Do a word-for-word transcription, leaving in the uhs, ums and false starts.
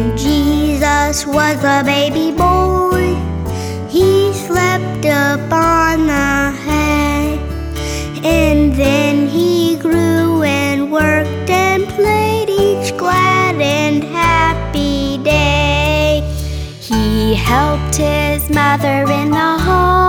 When Jesus was a baby boy, he slept upon a hay, and then he grew and worked and played each glad and happy day. He helped his mother in the home